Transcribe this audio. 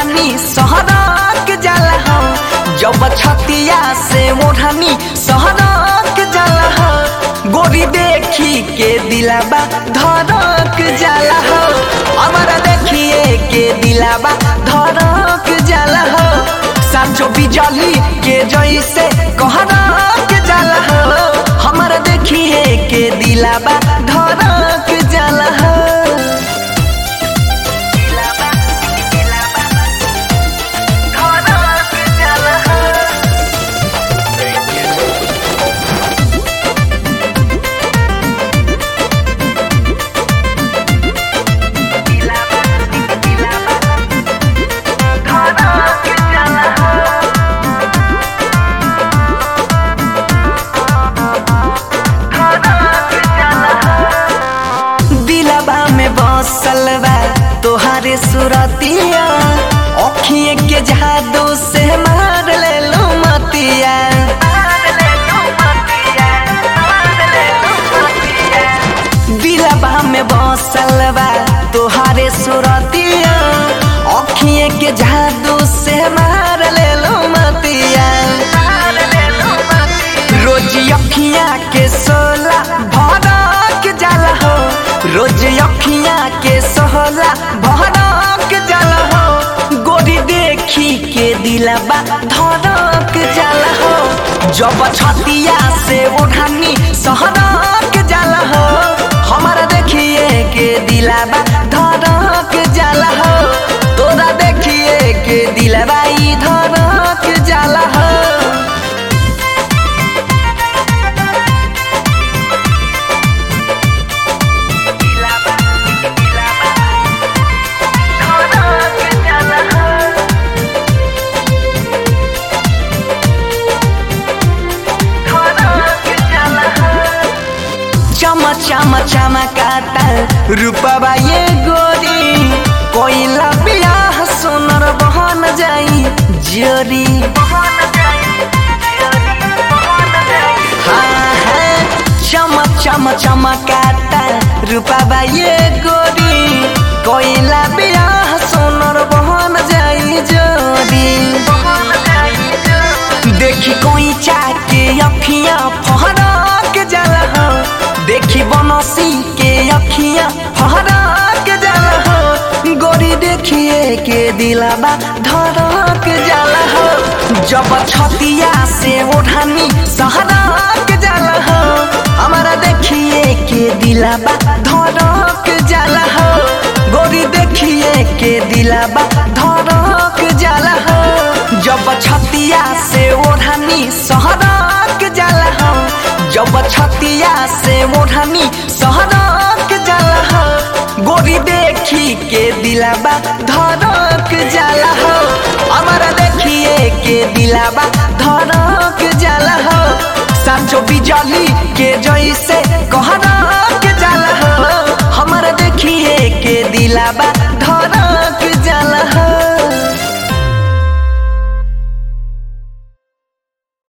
ओढ़नी सहरक जाला हो, जब छतिया से ओढ़नी सहरक जाला हो, गोरी देखी के दिलाबा धड़क जाला हो, हमारा देखिए के दिलाबा धड़क जाला हो, साचो बिजली के जैसे कहरक जाला हो, हमारा देखिए के दिलाबा धड़क जाला हो। सलवा तोहारे सुरतिया अखिए के जादू से मार ले लो मतिया, दिलबा में बसलवा तोहारे सुरतिया अखिए के जादू से मार ले लो मतिया, रोज अखिया के सोला भड़क जाला हो, रोज अखिया के सोहला भड़क जाला हो, गोरी देखी के दिलबा धड़क जाला हो, जब छतिया से ओढ़नी सहरक जाला हो, हमारा देखिए के दिलबा धड़क जाला हो, तोरा देखिए के दिलबा ई धड़क जाला हो। चम चमकाता रूपबा ये गोरी, कोइला बियाह सोनर बहन जाई जोरी, हाँ चम चम चमकाता रूपबा ये गोरी, कोइला बियाह सोनर बहन जाई जोरी, देखी कोई चाके अखियां फहरक जाला हो, देखी बनसी के अखियां फहरक जाला हो, गोरी देखिए के दिलबा धड़क जाला हो, जब छतिया से ओढ़नी सहरक जाला हो, हमारा देखिए के दिलबा धड़क जाला हो, गोरी देखिए के दिलबा धड़क जाला हो, जब छतिया से ओढ़नी सहरक जाला हो, जब छतिया से ओढ़नी सहरक जाला हो, गोरी देखी के दिलबा धड़क जाला हो, हमारा देखिए के दिलबा धड़क जाला हो, साचो बिजली के जैसे कहरक जाला हो, हमारा देखिए के दिलबा